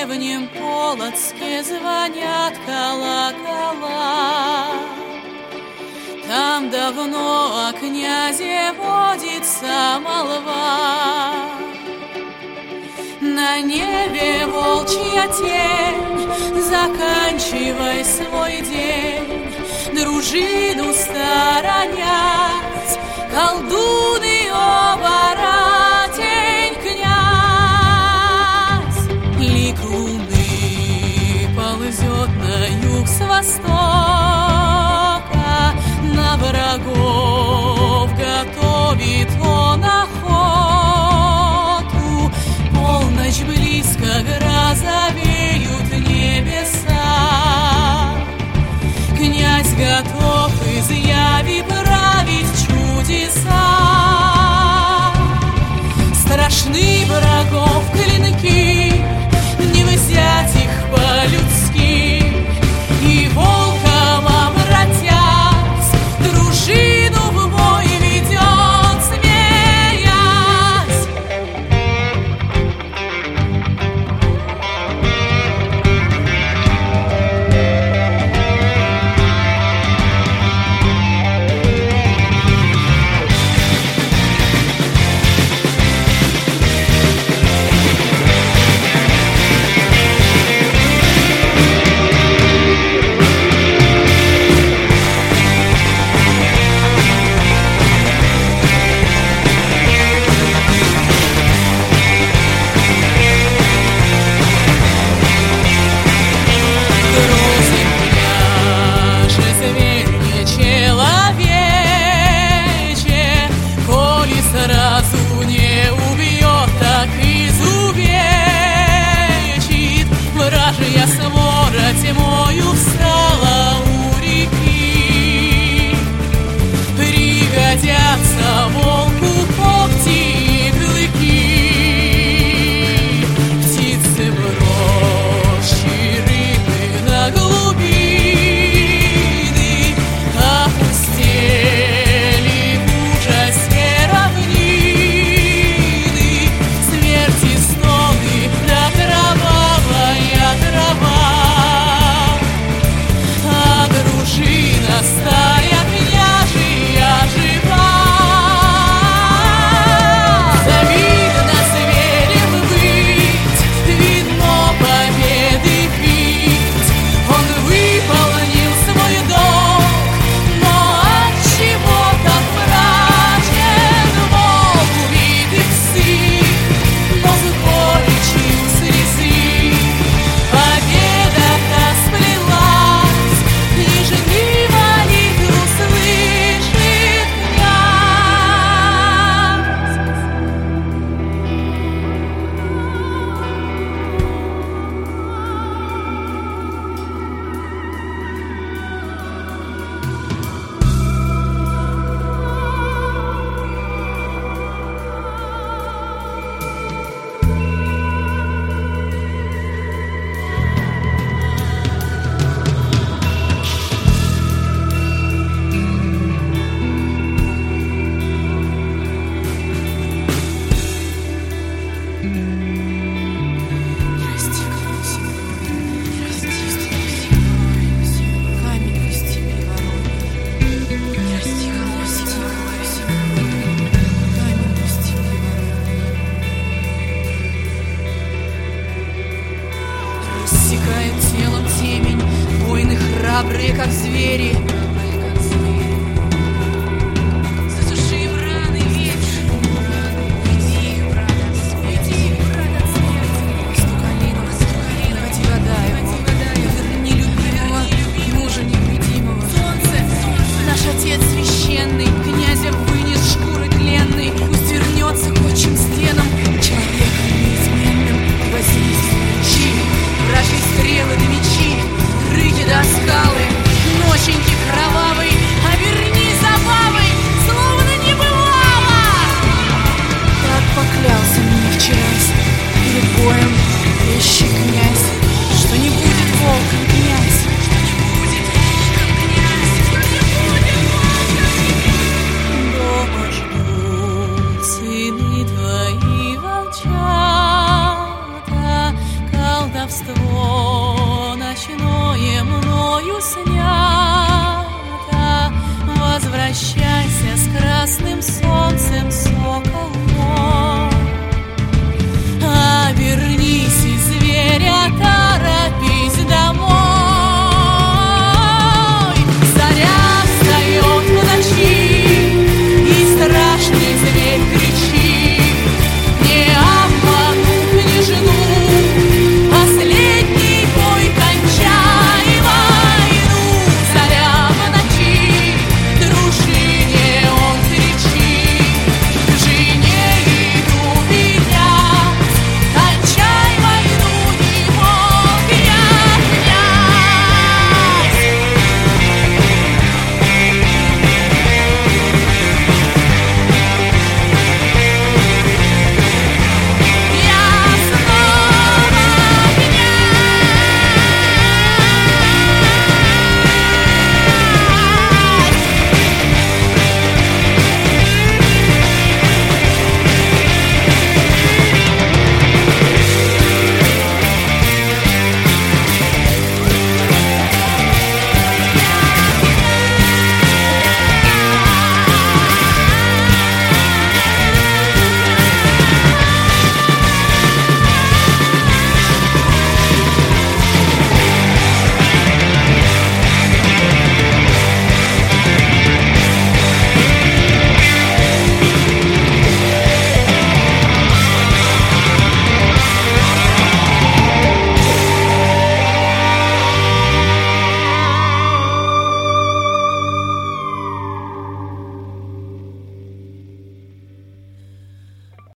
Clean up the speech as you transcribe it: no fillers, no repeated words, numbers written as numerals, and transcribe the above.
древнем Полоцке звонят колокола. Там давно о князе водится молва. На небе волчья тень, заканчивай свой день, дружину сторонять, колдун и оборотень князь. Лик луны ползет на юг с востока, на врагов готовит он охоту. Полночь близко, грозовеют небеса. Князь готов изъявить, править чудеса. Страшны врагов клинки, не взять их по-людски. И волком обратясь, дружину в бой ведет, смеясь. Вражья свора тьмою встала у реки. Пригодятся волку когти и клыки. Птицы в роще, рыбы на глубины, опустели в ужасе равнины. Смерти стоны до кровавая трава, а дружина стая княжья жива. Завидно зверем быть, видно победы пить. Он выполнил свой долг, но отчего так мрачен? Волк убитых сын, но с горечью слезы. Победа-то сплелась, нежели молитву слышит рассекают телом темень, воины храбрые, как звери.